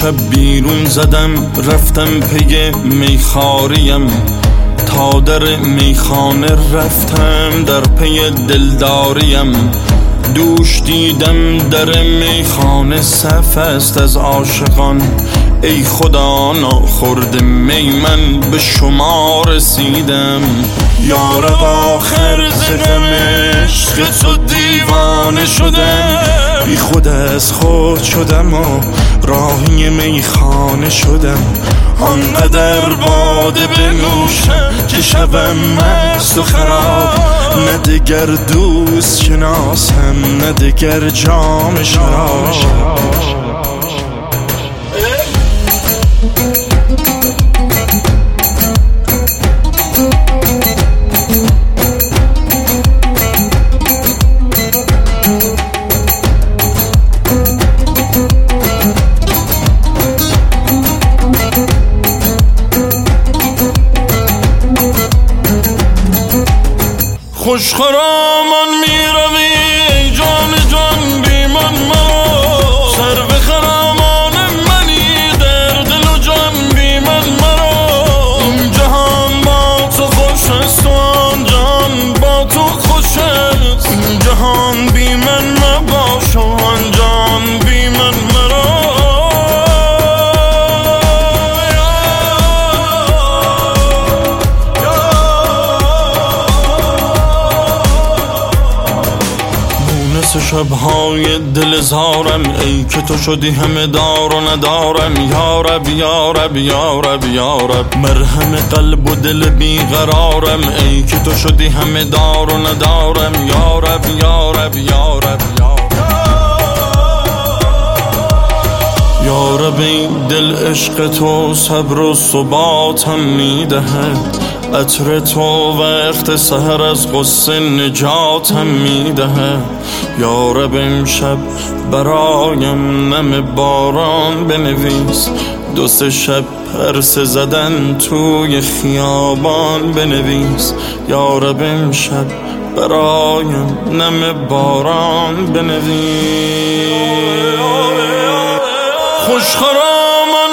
شب بیرون زدم رفتم پی میخاریم، تا در میخانه رفتم در پی دلداریم. دوش دیدم در میخانه صف است از عاشقان، ای خدا ناخورده می من به شما رسیدم. یارب آخر ز غم عشق تو دیوانه شدم، بی خود از خود شدم و راهی میخانه شدم. آنقدر باده بنوشم که شبم مست و خراب، نه دگر دوست شناسم نه دگر جام شراب. خوش خرامان می روی ای جان جان بی من مرا، سر به خرامان منی در دل و جان بی من مرا. این جهان با تو خوش است و آن جهان با تو خوش است، این جهان بی من مباش و آن جهان بی من مرا. شبهای دل زارم ای که تو شدی همه دار و ندارم. یارب یارب یارب یارب مرهم قلب و دل بیقرارم، ای که تو شدی همه دار و ندارم. یارب یارب یارب یارب این دل عشق تو صبر و ثباتم میدهد، عطر تو وقت سحر از غصه نجاتم میدهد. یارب امشب برایم نم باران بنویس، دو سه شب پرسه زدن توی خیابان بنویس. یارب امشب برایم نم باران بنویس. خوش خرام